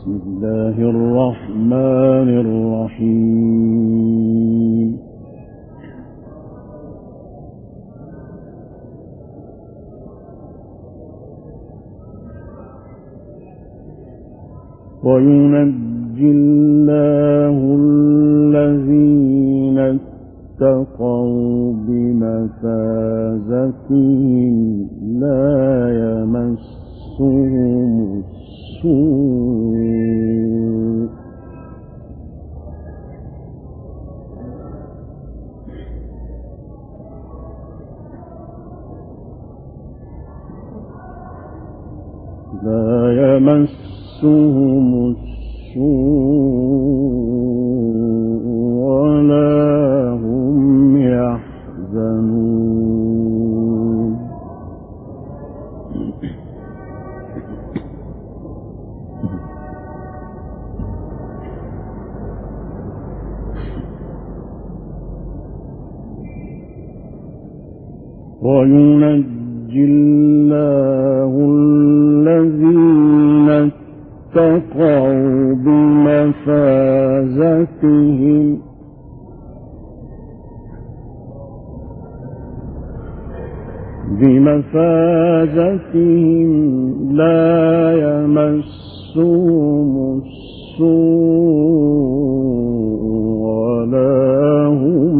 بسم الله الرحمن الرحيم وينجي الله الذين اتقوا بمفازتهم لا يمسهم السوء ولا هم يحزنون وينجي الله الذين اتقوا بمفازتهم لا يمسهم السوء ولا هم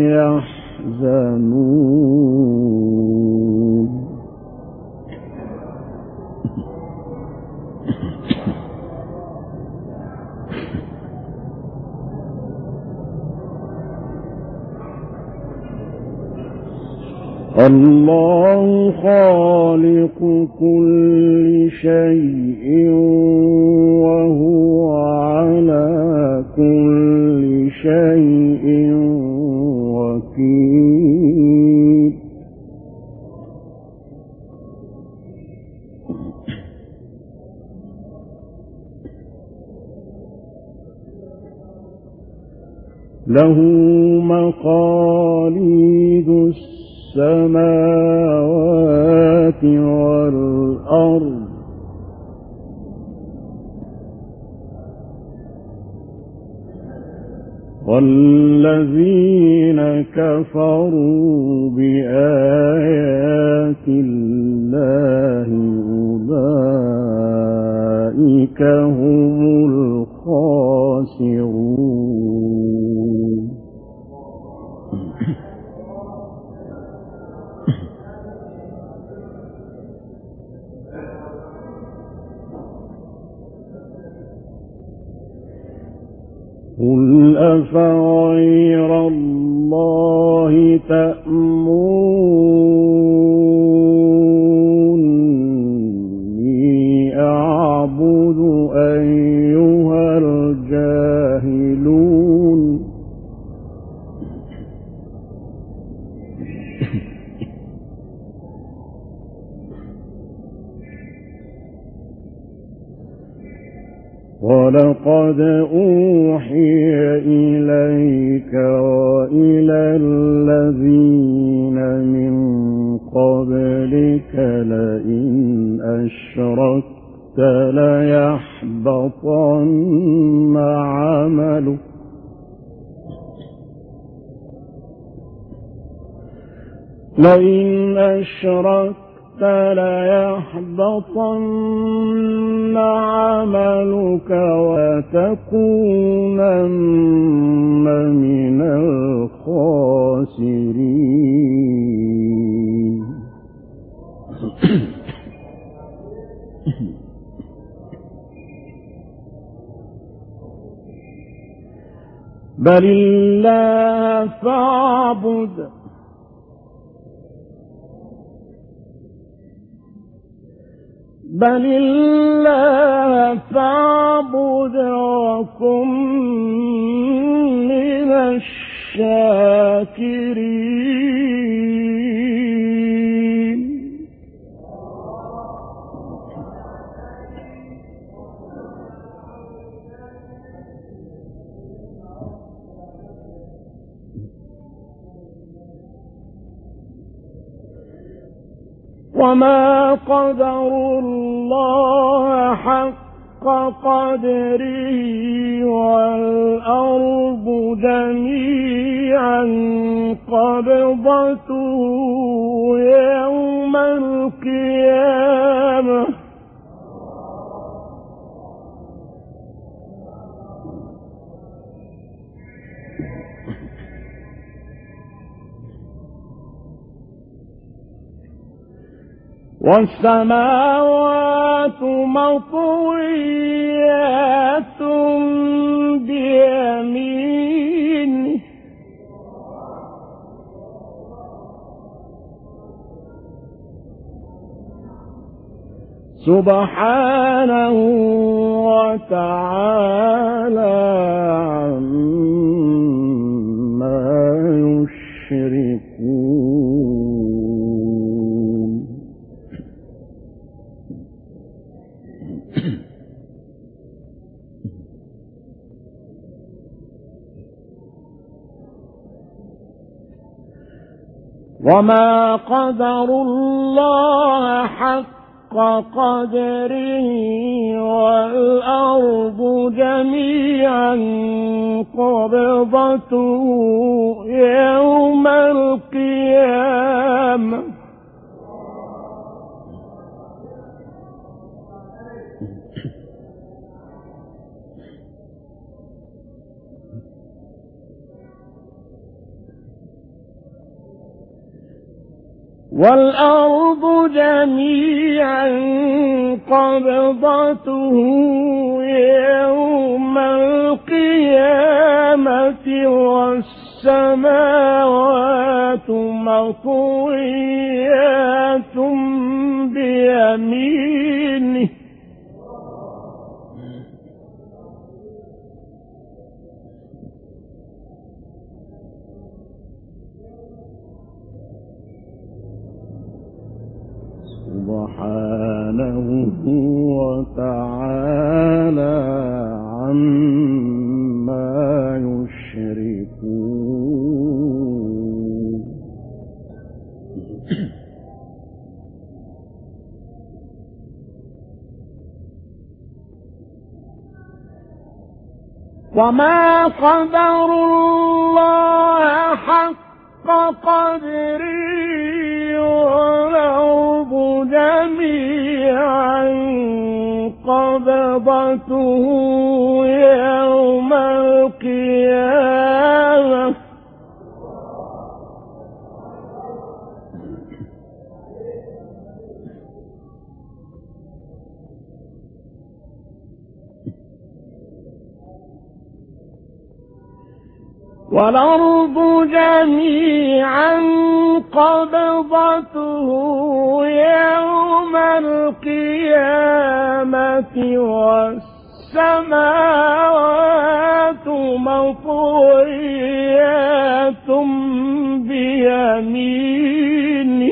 يحزنون الله خالق كل شيء وهو على كل شيء وكيل له مقاليد السماوات والأرض والذين كفروا بآيات الله أولئك هم الخاسرون قل أفغير الله تأمروني أعبد أيها الجاهلون ولقد أوحي إليك وإلى الذين من قبلك لئن أشركت ليحبطن عملك ليحبطن عملك وتكونن من الخاسرين بل الله فاعبد وكن من الشاكرين وما قدروا الله حق قدره والأرض جميعا قبضته يوم القيامة والسماوات مطويات بيمينه سبحانه وتعالى عما يشركون. وما قدروا الله حق قدره والأرض جميعا قبضته يوم القيامة والأرض جميعا قبضته يوم القيامة والسماوات مطويات بيمينه سبحانه وتعالى عما يشركون. وما قدروا الله حق قدره والأرض جميعا قبضته يوم القيامة والأرض جميعا قبضته يوم القيامة والسماوات مطويات بيمينه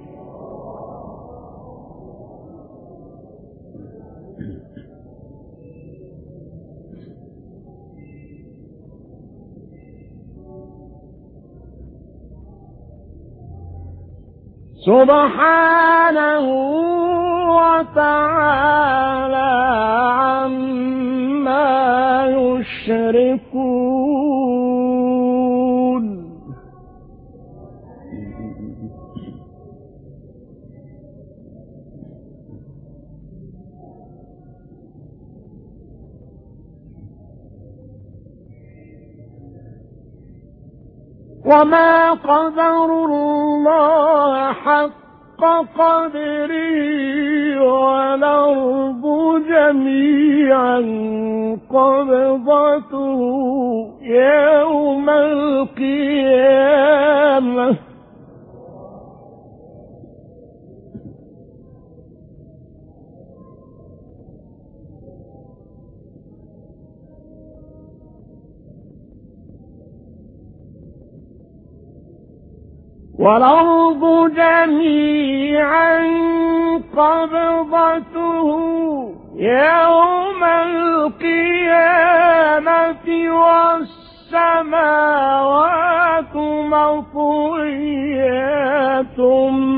سبحانه وتعالى عما يشركون. وما قدروا الله حق قدره والأرض جميعا قبضته يوم القيامة والأرض جميعا قبضته يوم القيامة والسماوات مطويات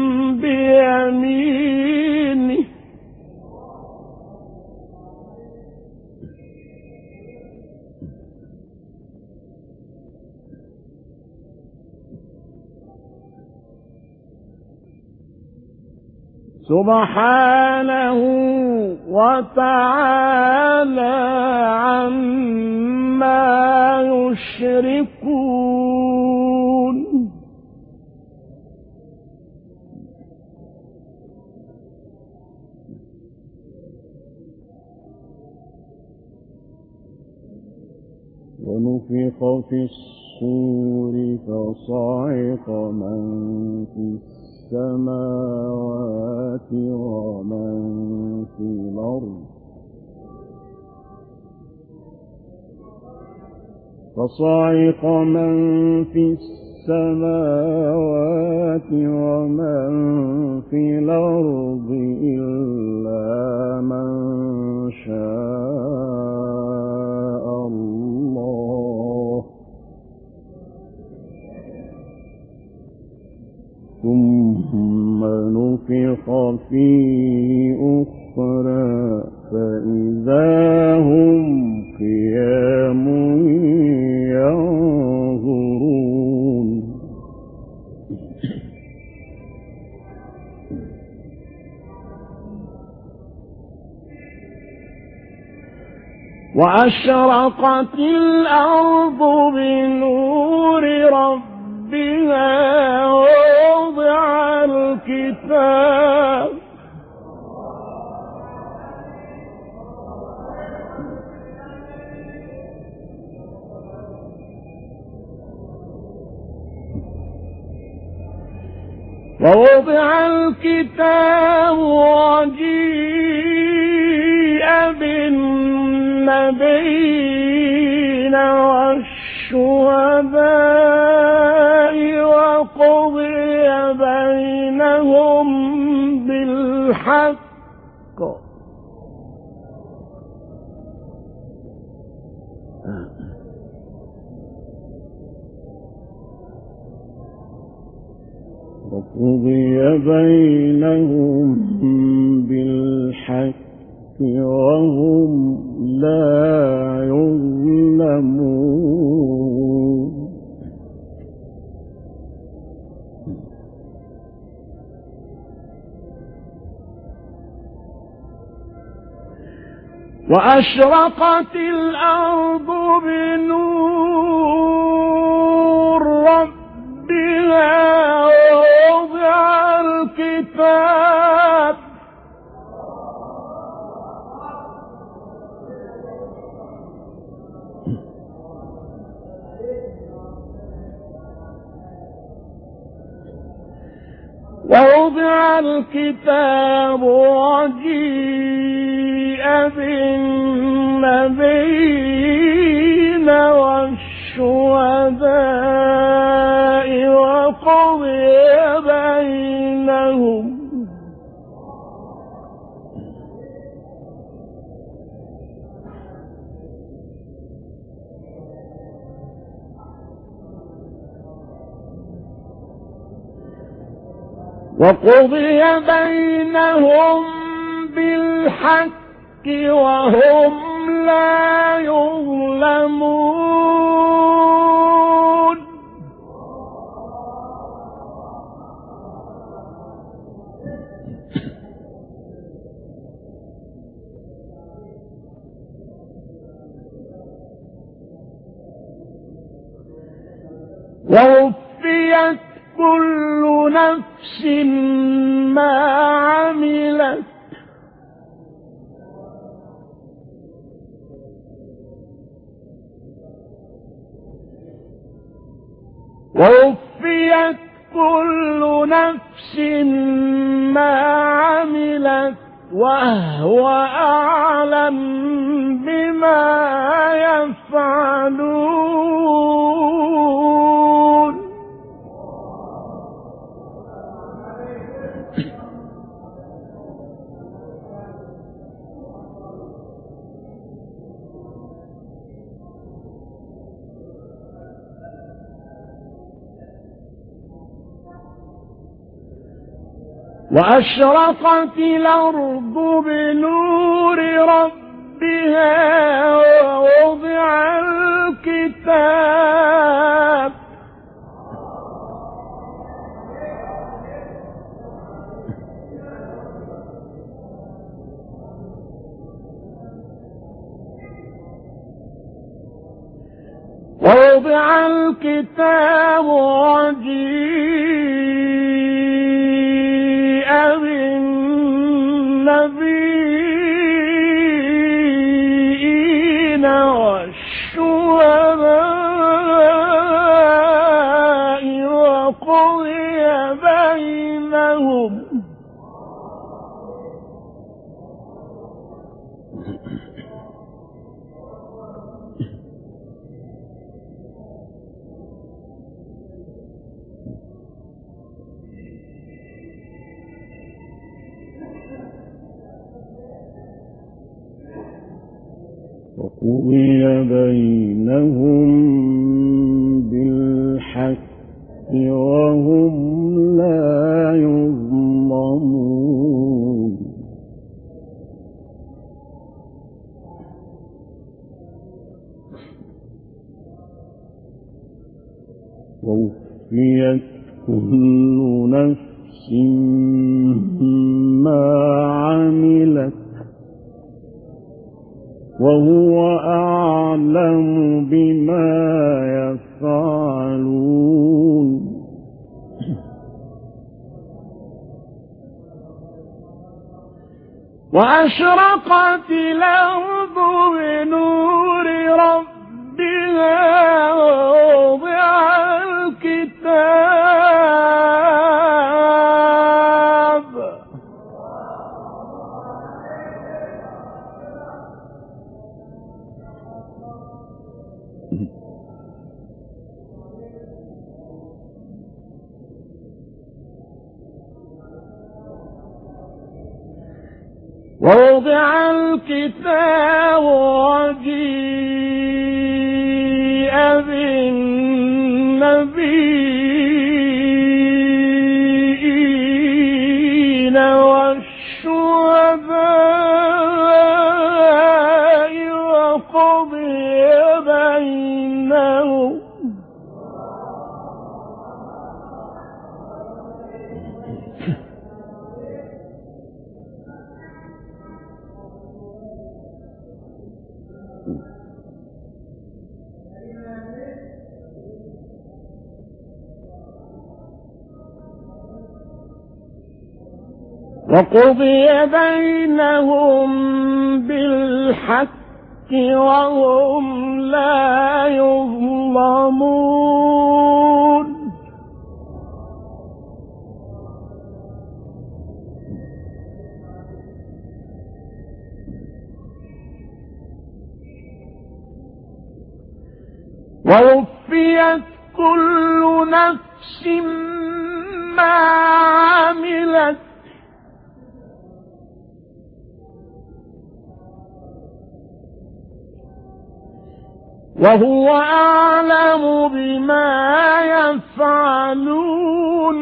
بيمينه سبحانه وتعالى عما يشركون. ونفخ في الصور فصعق من في السماوات ومن في الأرض فصعق من في السماوات ومن في الأرض إلا من شاء الله ثم نفخ فيه أخرى فإذا هم قيام ينظرون. وأشرقت الأرض بنور ربها ووضع الكتاب وجيء بالنبيين والشهداء وقضي بينهم بالحق وهم لا يظلمون. وأشرقت الأرض بنور ربها ووضع الكتاب وجيء بالنبيين والشهداء وقضي بينهم بالحق وهم لا يظلمون. ووفيت كل نفس ما عملت وهو أعلم بما يفعلون. وأشرقت الأرض بنور ربها ووضع الكتاب ووضع الكتاب وجيء بالنبيين والشهداء وقضي بينهم بالحق وهم لا يظلمون ووفيت كل نفس ما عملت وهو أعلم بما يفعلون وأشرقت الأرض بنور ربها ووضع الكتاب وجيء بالنبيين والشهداء وقضي بينهم بالحق وهم لا يظلمون ووفيت كل نفس ما عملت وهو أعلم بما يفعلون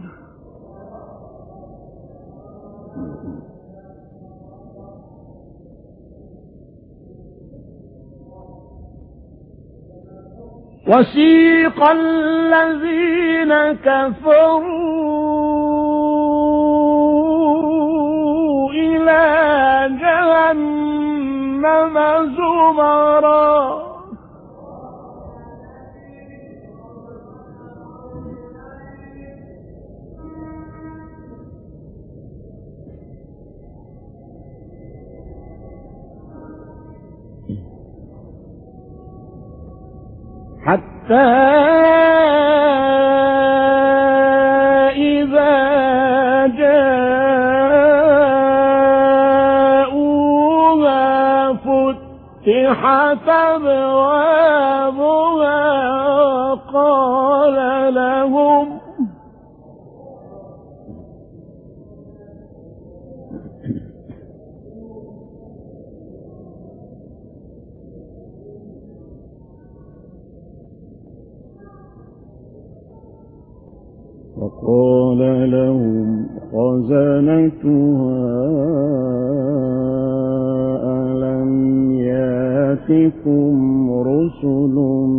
وسيق الذين كفروا إلى جهنم زمرا حتى إذا جاءوها فتحت أبوابها وقال لهم خزنتها ألم يأتكم رسل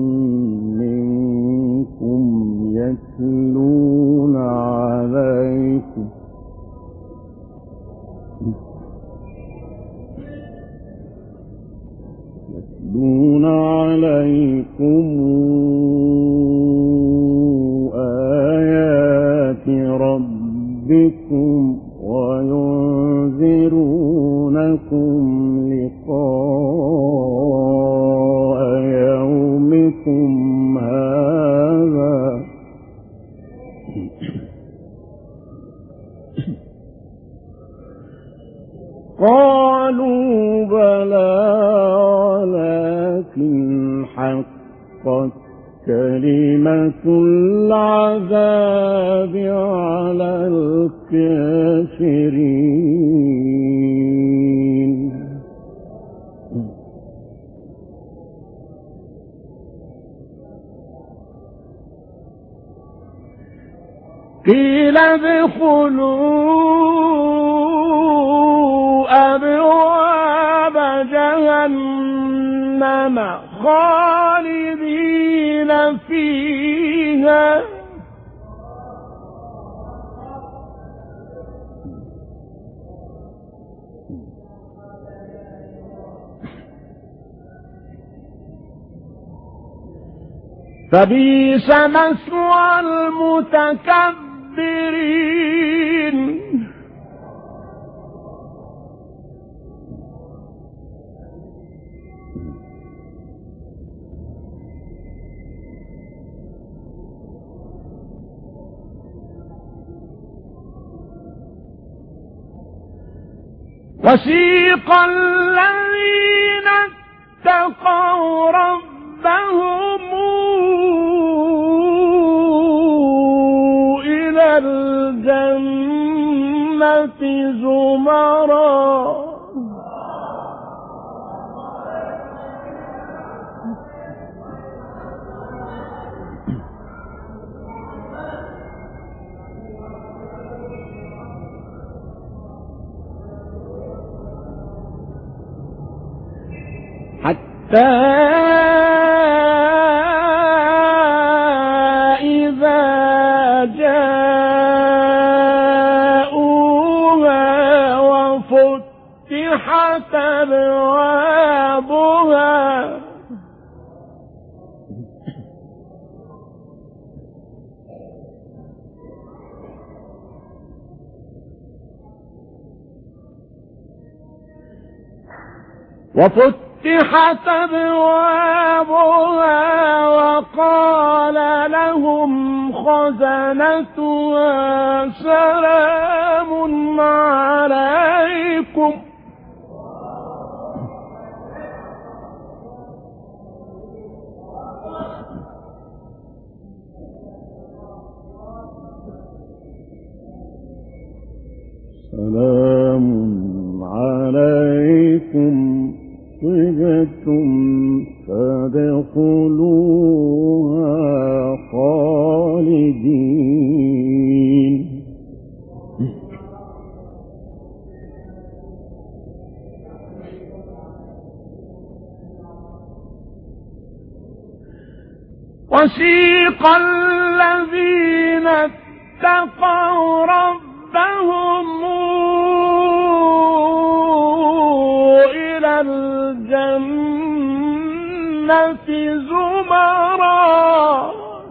منكم يتلون عليكم كلمة العذاب على الكافرين. قيل ادخلوا أبواب جهنم خالدين فيها فبئس مثوى المتكبرين. وسيق الذين اتقوا ربهم إلى الجنة زمرا حتى إذا جاءوها وفتحت أبوابها وقال لهم خزنتها سلام عليكم سلام عليكم طبتم فادخلوها خالدين. وسيق الذين اتقوا ربهم إلى الجنة زمرا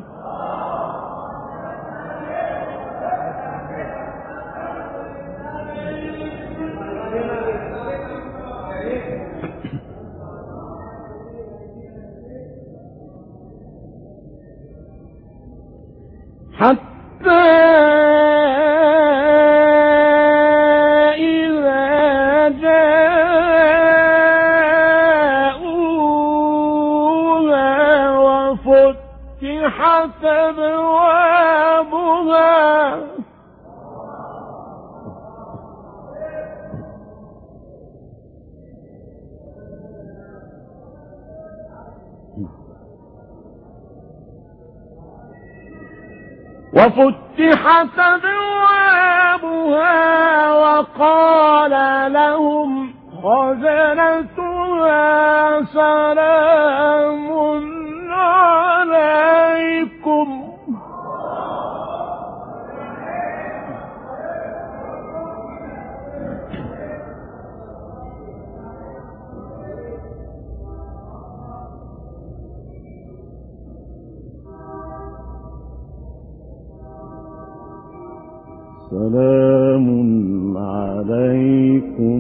حتى إذا جاءوها وفتحت أبوابها وقال لهم خزنتها سلام عليكم سلام عليكم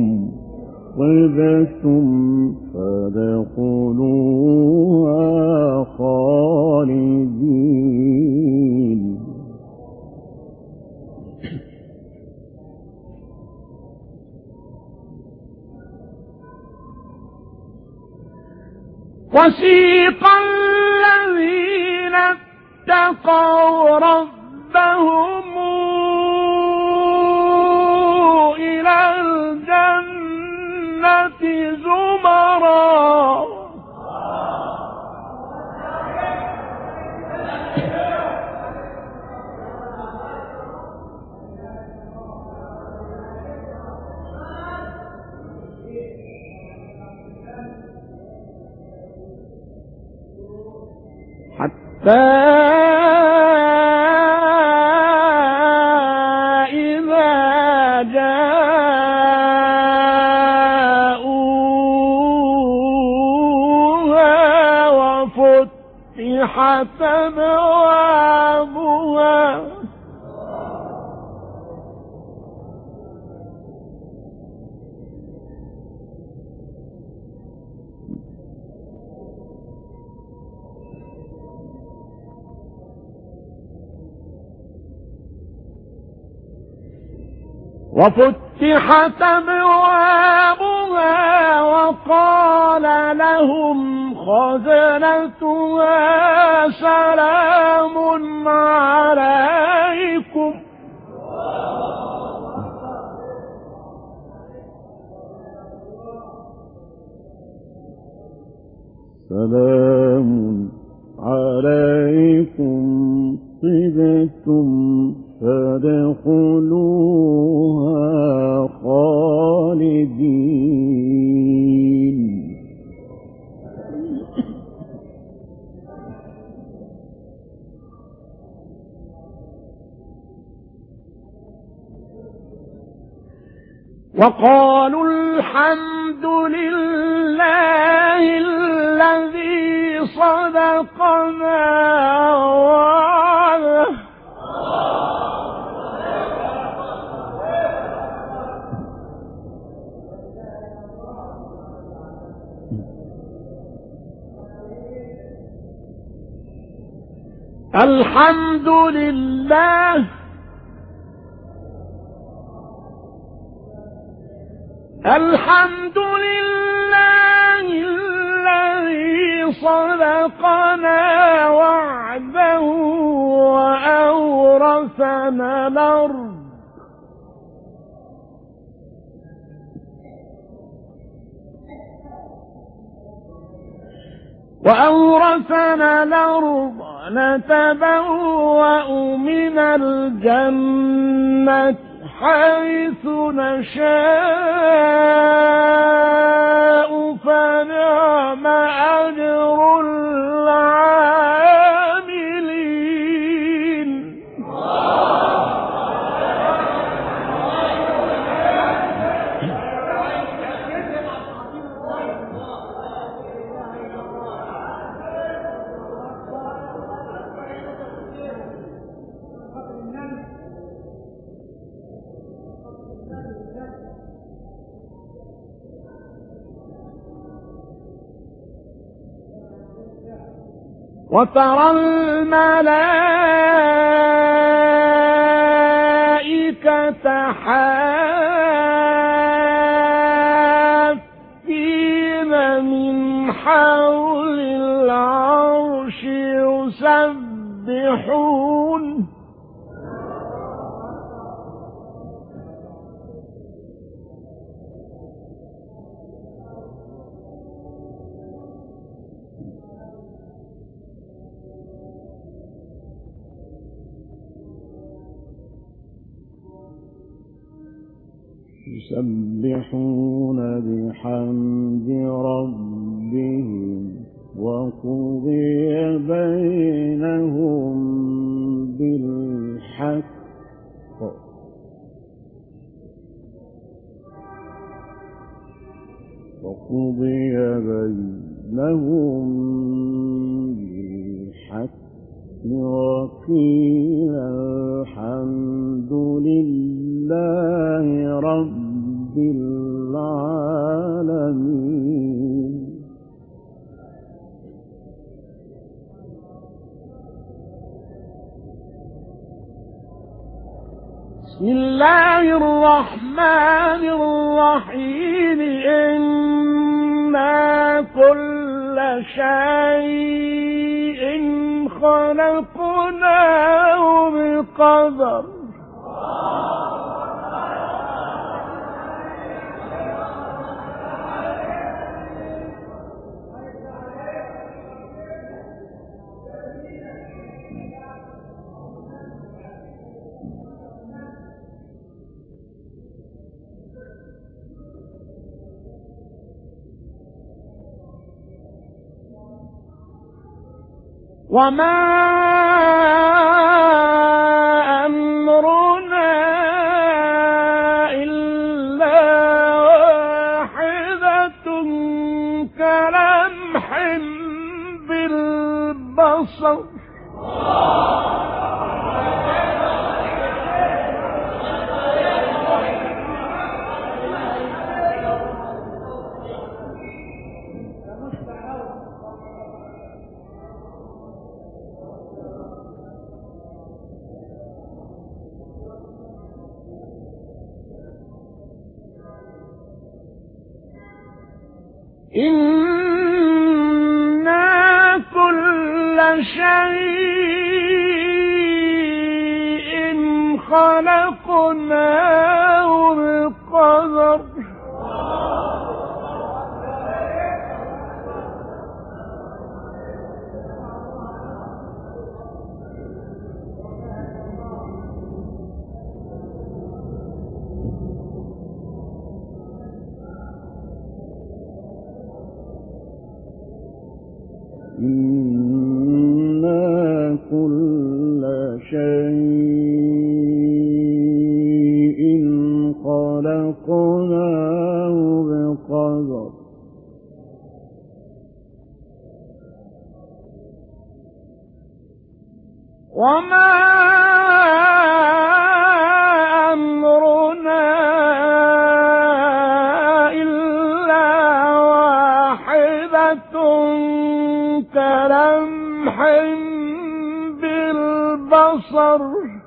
طبتم فادخلوها خالدين. وسيق الذين اتقوا ربهم إلى الجنة زمرا حتى إذا جاءوها وفتحت أبوابها وقال لهم خزنتها سلام عليكم سلام عليكم طبتم فادخلوها خالدين وقالوا الحمد لله الذي صدقنا وعده الحمد لله الذي صدقنا وعده وأورثنا الأرض نتبوأ من الجنة حيث نشاء فنعم أجر العاملين وترى الملائكة حافين من حول العرش يسبحون بحمد ربهم وقضي بينهم بالحق وقيل الحمد لله رب العالمين. بسم الله الرحمن الرحيم. إنا كل كل شيء خلقناه بقدر وما أمرنا إلا واحدة كلمح بالبصر إنا كل شيء خلقناه بقدر إنا كل شيء خلقناه بقدر وما أمرنا إلا واحدة كلمح بالبصر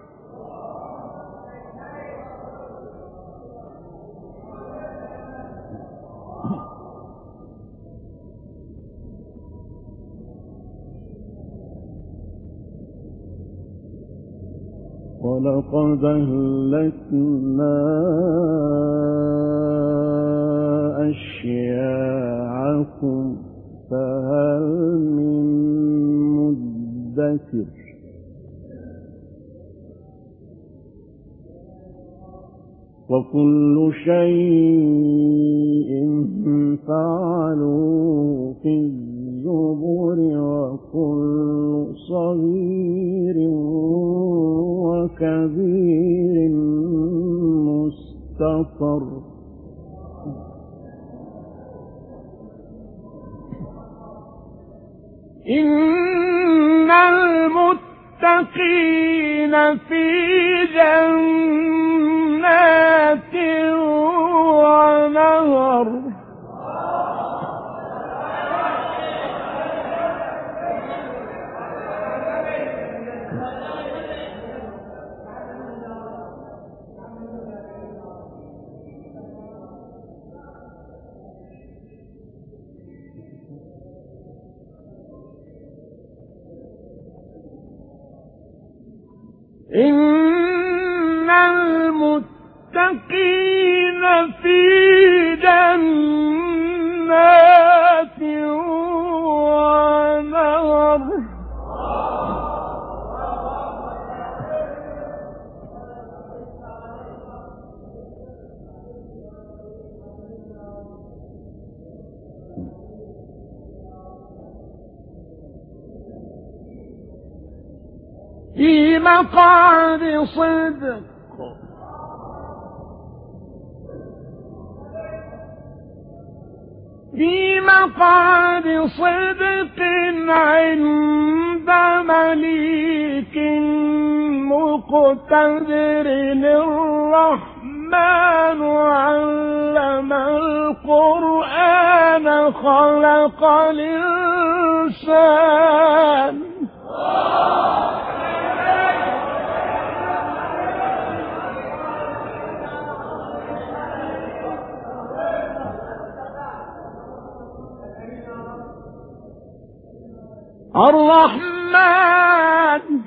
ولقد أهلكنا أشياعكم فهل من مدكر وكل شيء فعلوا في الزبر وكل صغير وكبير مستقر إن المتقين في جنات ونهر إن المتقين في جنات ونهر في مقعد صدق في مقعد صدق عند مليك مقتدر الرحمن علم القرآن خلق الإنسان الرحمن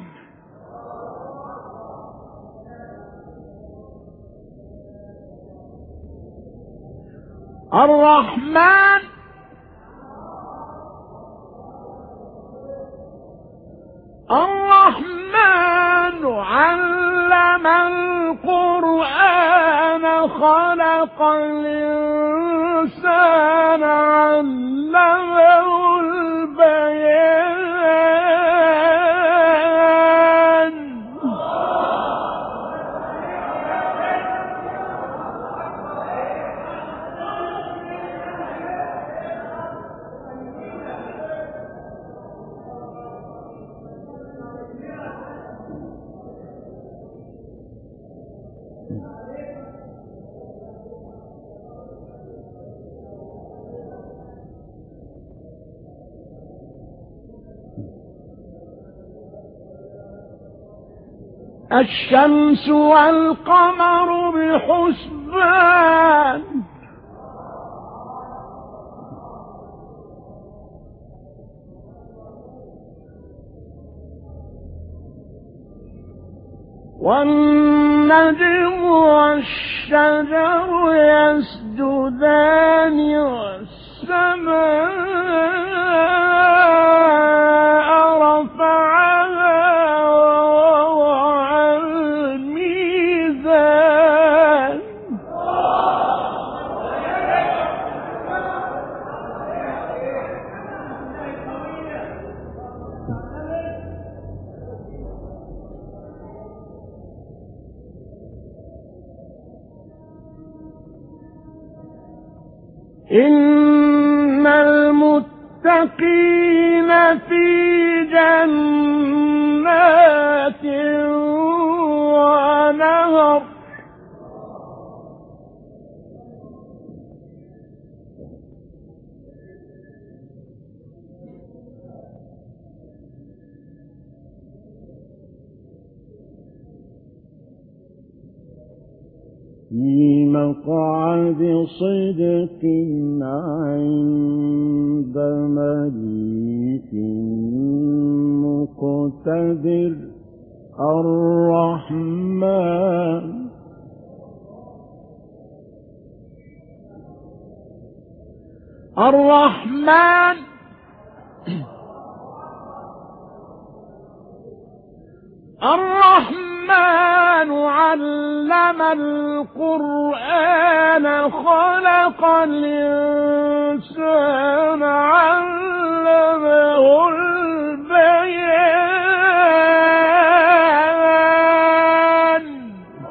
الرحمن الرحمن علم القرآن خلق الإنسان علمه البيان الشمس والقمر بحسبان والنجم والشجر يسجدان والسماء رفعها ووضع الميزان إن المتقين في جنات ونهر في مقعد صدق عند مليك مقتدر الرحمن الرحمن الرحمن علم القرآن خلق الإنسان علمه البيان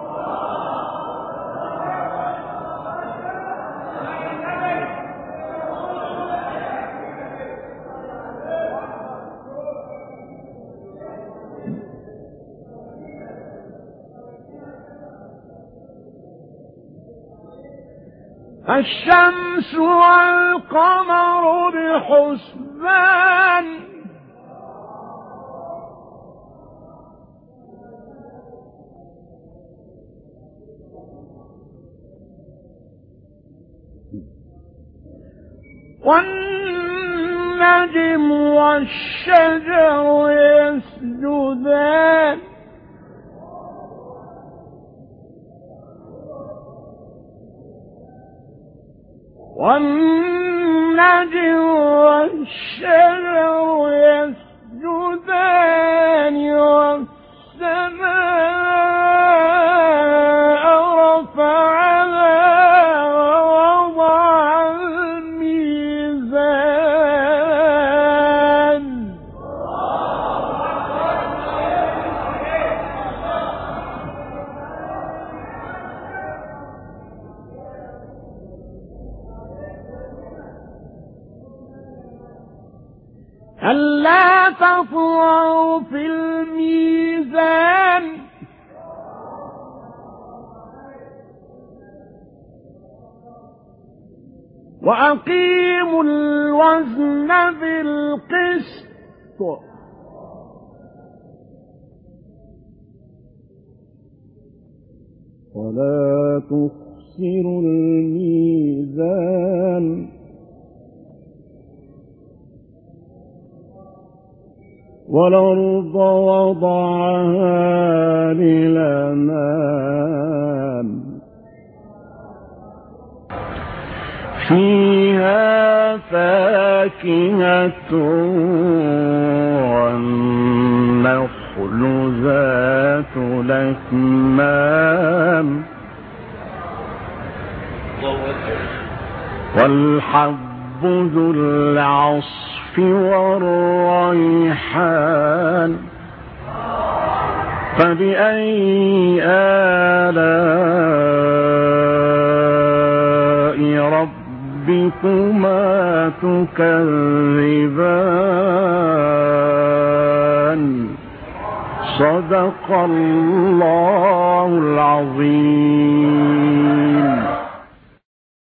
الشمس والقمر بحسبان والنجم والشجر يسجدان والنجم والشجر يسجدان والسماء رفعها ووضع الميزان ألا تطغوا في الميزان وأقيموا الوزن بالقسط ولا تخسروا الميزان والأرض وضعها للأنام فيها فاكهة والنخل ذات الأكمام والحب ذو العصف والريحان فبأي آلاء ربكما تكذبان صدق الله العظيم.